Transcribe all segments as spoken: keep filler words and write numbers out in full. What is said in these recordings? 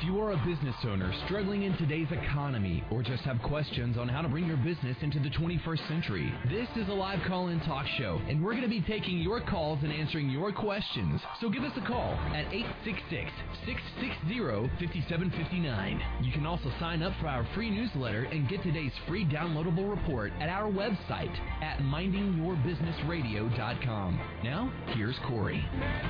If you are a business owner struggling in today's economy or just have questions on how to bring your business into the twenty-first century, this is a live call-in talk show, and we're going to be taking your calls and answering your questions. So give us a call at eight six six, six six zero, five seven five nine. You can also sign up for our free newsletter and get today's free downloadable report at our website at minding your business radio dot com. Now, here's Corey.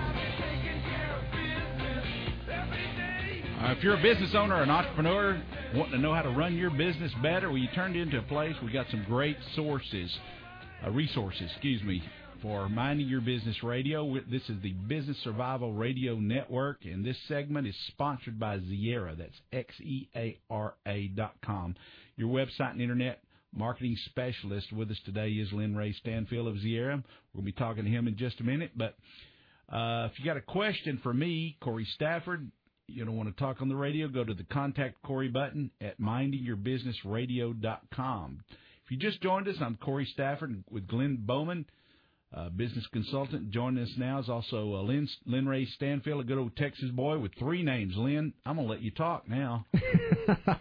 Uh, if you're a business owner or an entrepreneur wanting to know how to run your business better, well, you turned into a place. We got some great sources, uh, resources, excuse me, for Minding Your Business Radio. This is the Business Survival Radio Network, and this segment is sponsored by Xeara. That's X E A R A dot com. Your website and internet marketing specialist with us today is Lynn Ray Stanfield of Xeara. We'll be talking to him in just a minute, but uh, if you got a question for me, Corey Stafford, you don't want to talk on the radio, go to the Contact Corey button at minding your business radio dot com. If you just joined us, I'm Corey Stafford with Glenn Bowman, uh, business consultant. Joining us now is also uh, Lynn, Lynn Ray Stanfield, a good old Texas boy with three names. Lynn, I'm going to let you talk now. uh,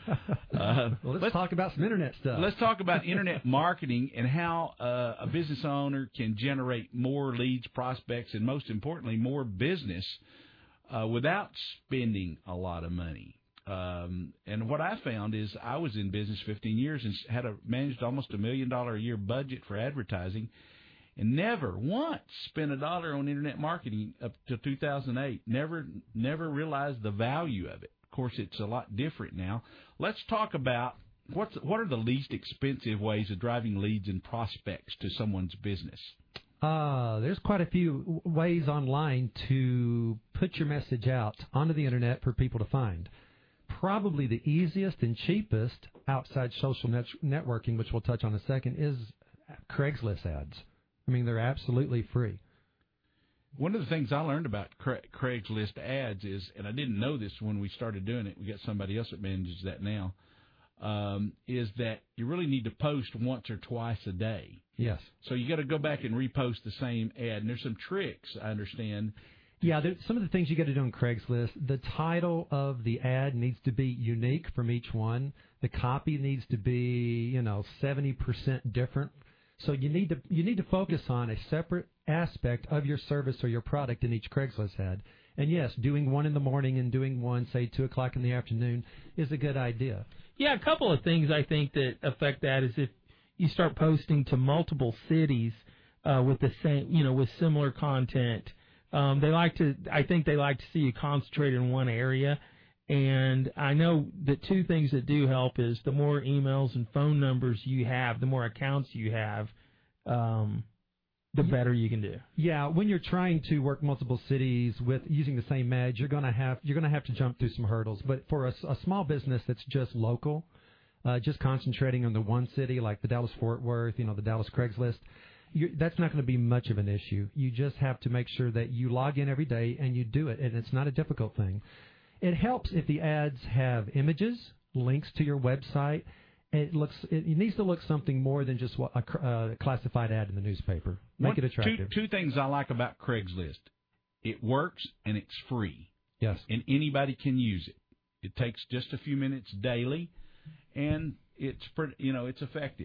well, let's, let's talk about some Internet stuff. Let's talk about Internet marketing and how uh, a business owner can generate more leads, prospects, and most importantly, more business Uh, without spending a lot of money. Um, and what I found is I was in business fifteen years and had a, managed almost a million dollar a year budget for advertising and never once spent a dollar on Internet marketing up to two thousand eight. Never, never realized the value of it. Of course, it's a lot different now. Let's talk about what's, what are the least expensive ways of driving leads and prospects to someone's business. Uh, there's quite a few ways online to put your message out onto the Internet for people to find. Probably the easiest and cheapest outside social net- networking, which we'll touch on in a second, is Craigslist ads. I mean, they're absolutely free. One of the things I learned about Cra- Craigslist ads is, and I didn't know this when we started doing it, we got somebody else that manages that now, um, is that you really need to post once or twice a day. Yes. So you got to go back and repost the same ad. And there's some tricks, I understand. Yeah, there's some of the things you got to do on Craigslist. The title of the ad needs to be unique from each one. The copy needs to be, you know, seventy percent different. So you need to you need to focus on a separate aspect of your service or your product in each Craigslist ad. And yes, doing one in the morning and doing one, say, two o'clock in the afternoon is a good idea. Yeah, a couple of things I think that affect that is if you start posting to multiple cities uh, with the same, you know, with similar content. Um, they like to, I think they like to see you concentrate in one area. And I know that two things that do help is the more emails and phone numbers you have, the more accounts you have, um, the better you can do. Yeah, when you're trying to work multiple cities with using the same ad, you're gonna have you're gonna have to jump through some hurdles. But for a, a small business that's just local, uh, just concentrating on the one city like the Dallas-Fort Worth, you know, the Dallas Craigslist, you're, that's not going to be much of an issue. You just have to make sure that you log in every day and you do it, and it's not a difficult thing. It helps if the ads have images, links to your website. It looks. It needs to look something more than just what a uh, classified ad in the newspaper. Make One, it attractive. Two, two things I like about Craigslist. It works and it's free. Yes. And anybody can use it. It takes just a few minutes daily, and it's you know it's effective.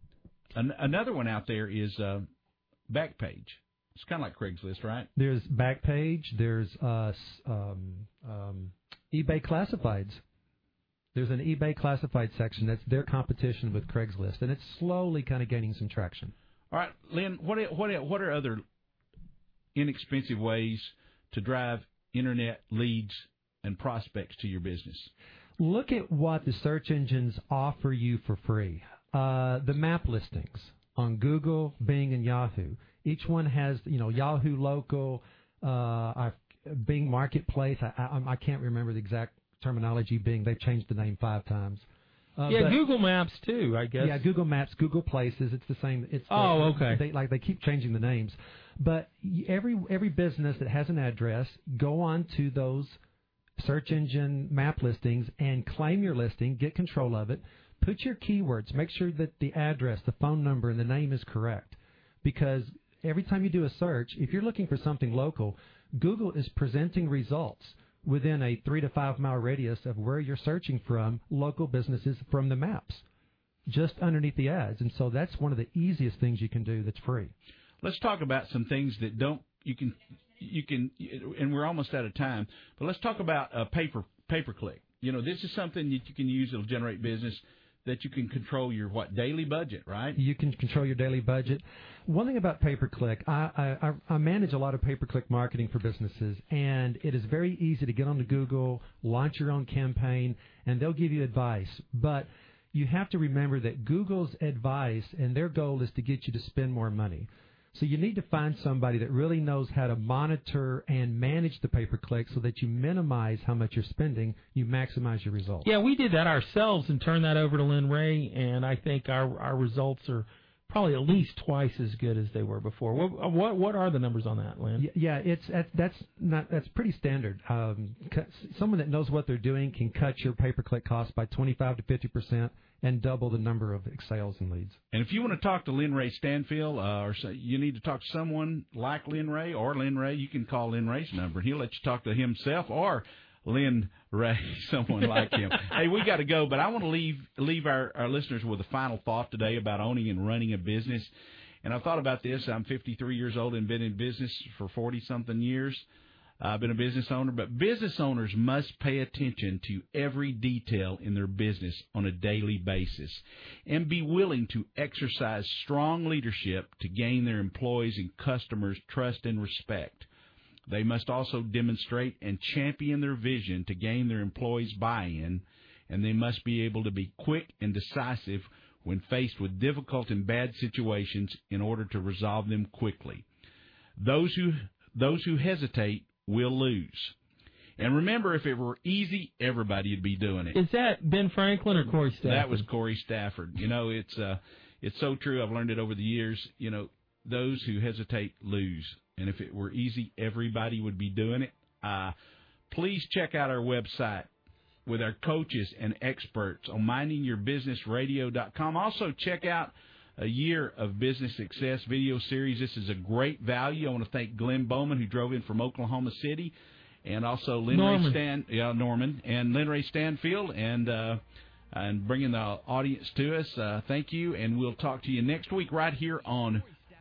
An, another one out there is uh, Backpage. It's kind of like Craigslist, right? There's Backpage. There's uh, um, um, eBay Classifieds. There's an eBay Classified section that's their competition with Craigslist, and it's slowly kind of gaining some traction. All right, Lynn, what are, what are, what are other inexpensive ways to drive Internet leads and prospects to your business? Look at what the search engines offer you for free. Uh, the map listings on Google, Bing, and Yahoo. Each one has, you know, Yahoo Local, uh, Bing Marketplace. I, I, I can't remember the exact terminology Bing. They've changed the name five times. Uh, yeah, but, Google Maps too, I guess. Yeah, Google Maps, Google Places. It's the same. It's the, oh, okay. They, like they keep changing the names, but every every business that has an address, go on to those search engine map listings and claim your listing. Get control of it. Put your keywords. Make sure that the address, the phone number, and the name is correct, because every time you do a search, if you're looking for something local, Google is presenting results within a three to five mile radius of where you're searching from local businesses from the maps, just underneath the ads. And so that's one of the easiest things you can do that's free. Let's talk about some things that don't you can you can and we're almost out of time. But let's talk about a pay per pay per click. You know, this is something that you can use that'll generate business, that you can control your what daily budget, right? You can control your daily budget. One thing about pay per click, I, I I manage a lot of pay per click marketing for businesses, and it is very easy to get onto Google, launch your own campaign, and they'll give you advice. But you have to remember that Google's advice and their goal is to get you to spend more money. So you need to find somebody that really knows how to monitor and manage the pay-per-click so that you minimize how much you're spending, you maximize your results. Yeah, we did that ourselves and turned that over to Lynn Ray, and I think our our results are probably at least twice as good as they were before. What what, what are the numbers on that, Lynn? Yeah, it's that's not that's pretty standard. Um, someone that knows what they're doing can cut your pay-per-click cost by twenty-five to fifty percent and double the number of sales and leads. And if you want to talk to Lynn Ray Stanfield, uh, or say you need to talk to someone like Lynn Ray or Lynn Ray, you can call Lynn Ray's number, and he'll let you talk to himself or Lynn Ray, someone like him. Hey, we got to go, but I want to leave leave our, our listeners with a final thought today about owning and running a business. And I thought about this. I'm fifty-three years old and been in business for forty-something years. I've been a business owner, but business owners must pay attention to every detail in their business on a daily basis and be willing to exercise strong leadership to gain their employees' and customers' trust and respect. They must also demonstrate and champion their vision to gain their employees' buy-in, and they must be able to be quick and decisive when faced with difficult and bad situations in order to resolve them quickly. Those who those who hesitate will lose. And remember, if it were easy, everybody would be doing it. Is that Ben Franklin or Corey Stafford? That was Corey Stafford. You know, it's uh, it's so true. I've learned it over the years. You know, those who hesitate lose. And if it were easy, everybody would be doing it. Uh, please check out our website with our coaches and experts on minding your business radio dot com. Also, check out a year of business success video series. This is a great value. I want to thank Glenn Bowman, who drove in from Oklahoma City, and also Lynn Ray Stan, yeah, Norman, and Lynn Ray Stanfield, and uh, and bringing the audience to us. Uh, thank you, and we'll talk to you next week right here on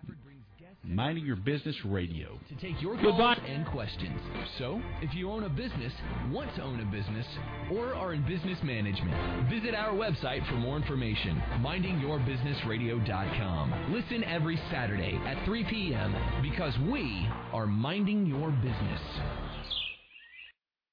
Minding Your Business Radio. To take your calls Goodbye. and questions. So, if you own a business, want to own a business, or are in business management, visit our website for more information, minding your business radio dot com. Listen every Saturday at three p.m. because we are minding your business.